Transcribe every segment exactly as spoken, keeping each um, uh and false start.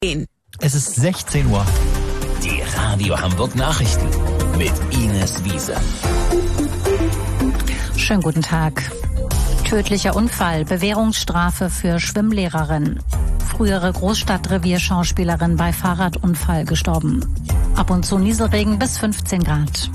Es ist sechzehn Uhr. Die Radio Hamburg Nachrichten mit Ines Wiese. Schönen guten Tag. Tödlicher Unfall, Bewährungsstrafe für Schwimmlehrerin. Frühere Großstadtrevier-Schauspielerin bei Fahrradunfall gestorben. Ab und zu Nieselregen bis fünfzehn Grad.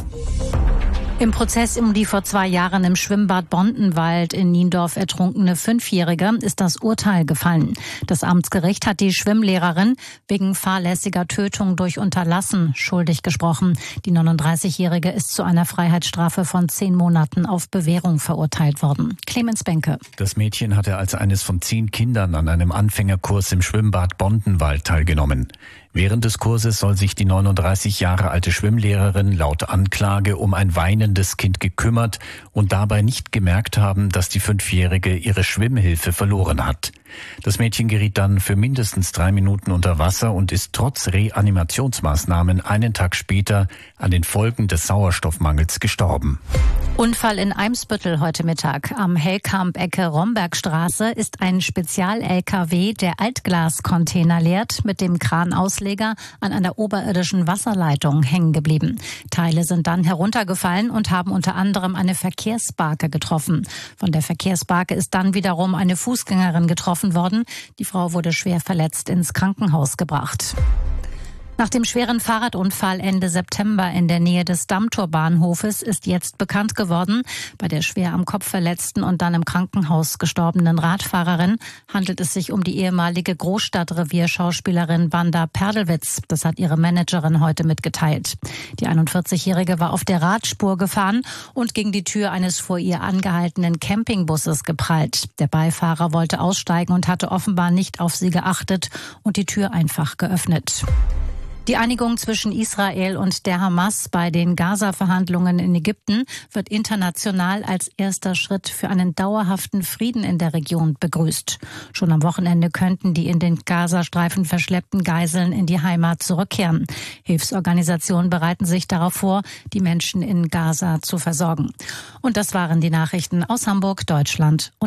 Im Prozess um die vor zwei Jahren im Schwimmbad Bondenwald in Niendorf ertrunkene Fünfjährige ist das Urteil gefallen. Das Amtsgericht hat die Schwimmlehrerin wegen fahrlässiger Tötung durch Unterlassen schuldig gesprochen. Die neununddreißigjährige ist zu einer Freiheitsstrafe von zehn Monaten auf Bewährung verurteilt worden. Clemens Benke. Das Mädchen hatte als eines von zehn Kindern an einem Anfängerkurs im Schwimmbad Bondenwald teilgenommen. Während des Kurses soll sich die neununddreißig Jahre alte Schwimmlehrerin laut Anklage um ein weinendes Kind gekümmert und dabei nicht gemerkt haben, dass die Fünfjährige ihre Schwimmhilfe verloren hat. Das Mädchen geriet dann für mindestens drei Minuten unter Wasser und ist trotz Reanimationsmaßnahmen einen Tag später an den Folgen des Sauerstoffmangels gestorben. Unfall in Eimsbüttel heute Mittag. Am Hellkamp-Ecke Rombergstraße ist ein Spezial-L K W, der Altglascontainer leert, mit dem Kranausleger an einer oberirdischen Wasserleitung hängen geblieben. Teile sind dann heruntergefallen und haben unter anderem eine Verkehrsbarke getroffen. Von der Verkehrsbarke ist dann wiederum eine Fußgängerin getroffen worden. Die Frau wurde schwer verletzt ins Krankenhaus gebracht. Nach dem schweren Fahrradunfall Ende September in der Nähe des Dammtorbahnhofes ist jetzt bekannt geworden, bei der schwer am Kopf verletzten und dann im Krankenhaus gestorbenen Radfahrerin handelt es sich um die ehemalige Großstadtrevier-Schauspielerin Wanda Perdelwitz. Das hat ihre Managerin heute mitgeteilt. Die einundvierzigjährige war auf der Radspur gefahren und gegen die Tür eines vor ihr angehaltenen Campingbusses geprallt. Der Beifahrer wollte aussteigen und hatte offenbar nicht auf sie geachtet und die Tür einfach geöffnet. Die Einigung zwischen Israel und der Hamas bei den Gaza-Verhandlungen in Ägypten wird international als erster Schritt für einen dauerhaften Frieden in der Region begrüßt. Schon am Wochenende könnten die in den Gazastreifen verschleppten Geiseln in die Heimat zurückkehren. Hilfsorganisationen bereiten sich darauf vor, die Menschen in Gaza zu versorgen. Und das waren die Nachrichten aus Hamburg, Deutschland und